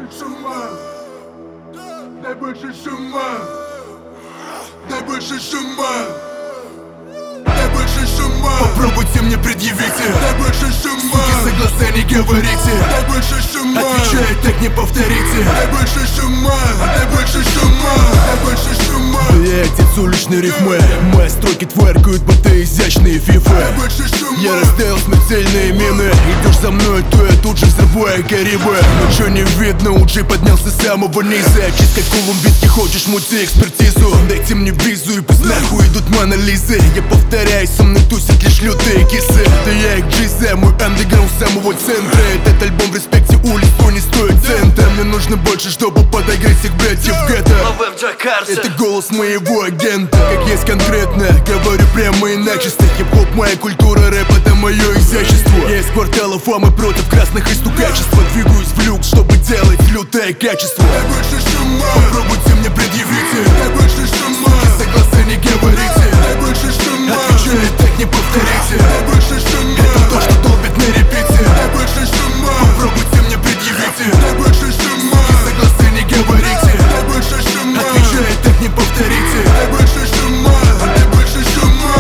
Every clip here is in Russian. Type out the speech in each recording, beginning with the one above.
шума, дай больше шума, дай больше шума, дай больше шума. Попробуйте мне предъявите, дай больше шума. Суки, согласны, не говорите, дай больше шума. Отвечаю, так не повторите. Дай больше шума, дай больше шума, дай больше шума. Я отец уличной рифмы, мои строки творкают, будто изящные фифы. Дай больше шума. Я расставил смертельные мины. Идешь за мной, то я тут же взрываю Карибы. Но чё не видно, Уджи поднялся с самого низа. Чист как колумбитки, хочешь мути экспертизу? Дайте мне визу и пусть нахуй идут монолизы. Я повторяюсь, со мной тусят лишь лютые кисы. Да я их джизе, мой андеграунд самого центра. Этот альбом в респекте улиц, то не стоит цента. Мне нужно больше, чтобы подогреть всех братьев гетто. Это голос моего агента. Как есть конкретно, говорю прямо и начисто. Хип-хоп моя культура, рэп это мое изящество. Я из квартала фамы против красных и стукачества. Двигаюсь в люкс, чтобы делать лютое качество. Дай больше шума. Попробуйте мне предъявите. Дай больше шума. Согласны, не говорите. Дай больше шума. Отвечаю, так не повторите. Дай больше шума. Это то, что долбит на репите. Дай больше шума. Попробуйте мне предъявите. Дай больше шума. Согласны, не говорите. Дай больше шума. Отвечаю, так не повторите. Дай больше шума. Дай больше шума.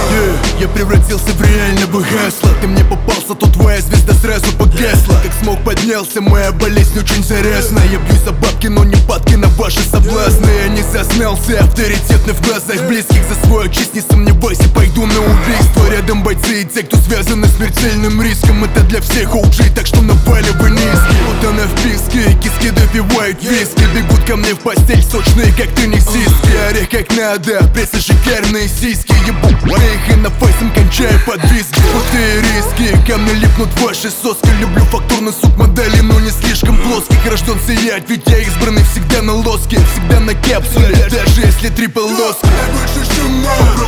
Я превратился в реального хасла. Ты мне попался, то твоя звезда сразу погасла. Как смог поднялся, моя болезнь очень зарясна. Я бьюсь за бабки, но не падки на ваши соблазны. Я не заснялся, авторитетный в глазах близких. За свою честь не сомневайся, пойду на убийство. Рядом бойцы и те, кто связаны с смертельным риском. Это для всех OG, так что наваливай низкий. Вот она в писке, киски допивают виски. Бегут ко мне в постель, сочные, как теннисистки. Орех как надо, пресса шикарные сиськи. Ебу их и на фейсом кончаю под виски. Крутые риски, ко мне липнут ваши соски. Люблю фактурный суп модели, но не слишком плоских. Рожден сиять, ведь я избранный всегда на лоске. Всегда на капсуле, даже если три полоски. Дай больше шума.